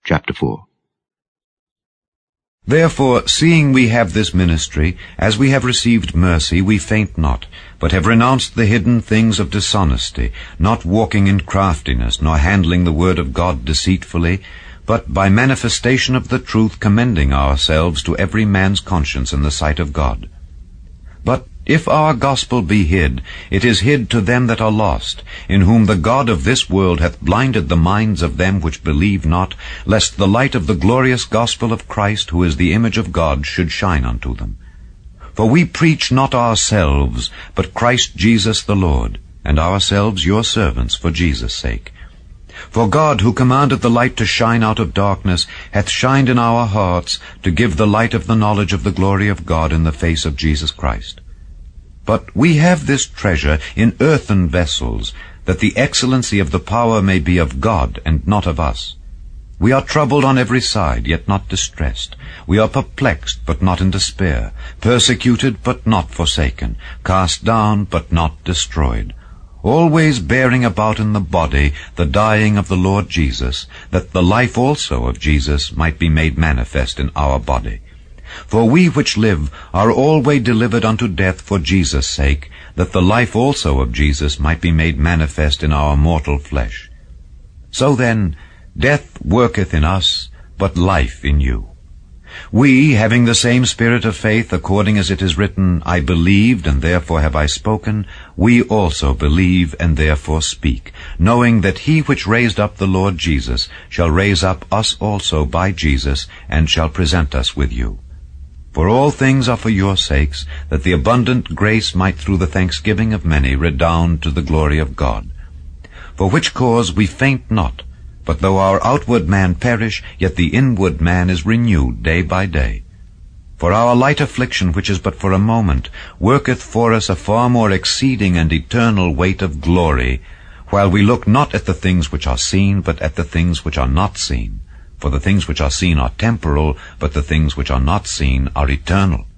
Chapter 4. Therefore, seeing we have this ministry, as we have received mercy, we faint not, but have renounced the hidden things of dishonesty, not walking in craftiness, nor handling the word of God deceitfully, but by manifestation of the truth commending ourselves to every man's conscience in the sight of God. But if our gospel be hid, it is hid to them that are lost, in whom the God of this world hath blinded the minds of them which believe not, lest the light of the glorious gospel of Christ, who is the image of God, should shine unto them. For we preach not ourselves, but Christ Jesus the Lord, and ourselves your servants for Jesus' sake. For God, who commanded the light to shine out of darkness, hath shined in our hearts, to give the light of the knowledge of the glory of God in the face of Jesus Christ. But we have this treasure in earthen vessels, that the excellency of the power may be of God, and not of us. We are troubled on every side, yet not distressed. We are perplexed, but not in despair, persecuted, but not forsaken, cast down, but not destroyed, always bearing about in the body the dying of the Lord Jesus, that the life also of Jesus might be made manifest in our body. For we which live are always delivered unto death for Jesus' sake, that the life also of Jesus might be made manifest in our mortal flesh. So then, death worketh in us, but life in you. We, having the same spirit of faith, according as it is written, I believed, and therefore have I spoken, we also believe, and therefore speak, knowing that he which raised up the Lord Jesus shall raise up us also by Jesus, and shall present us with you. For all things are for your sakes, that the abundant grace might through the thanksgiving of many redound to the glory of God. For which cause we faint not, but though our outward man perish, yet the inward man is renewed day by day. For our light affliction, which is but for a moment, worketh for us a far more exceeding and eternal weight of glory, while we look not at the things which are seen, but at the things which are not seen. For the things which are seen are temporal, but the things which are not seen are eternal.